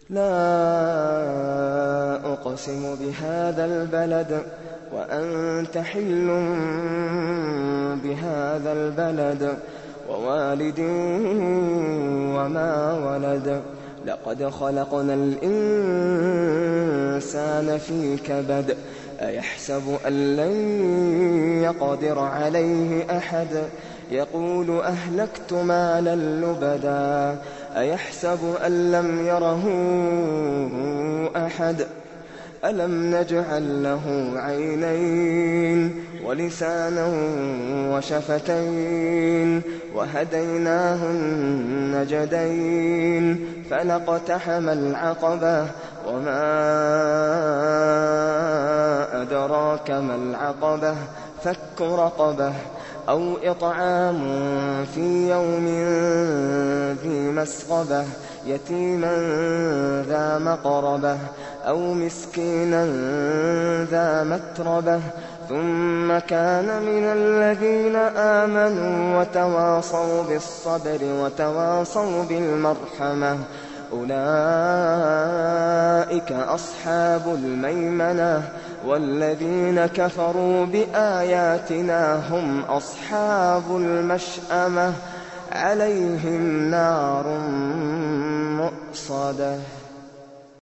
لا أقسم بهذا البلد وأنت حل بهذا البلد ووالد وما ولد لقد خلقنا الإنسان في كبد أيحسب أن لن يقدر عليه أحد يقول أهلكت مالا لبدا أيحسب أن لم يره أحد ألم نجعل له عينين ولسانا وشفتين وهديناه النجدين فلاقتحم العقبة وما أدراك ما العقبة فك رقبة أو إطعام في يوم ذي مسغبة يتيما ذا مقربة أو مسكينا ذا متربة ثم كان من الذين آمنوا وتواصوا بالصبر وتواصوا بالمرحمة أولئك أصحاب الميمنة والذين كفروا بآياتنا هم أصحاب المشأمة عليهم نار مؤصدة.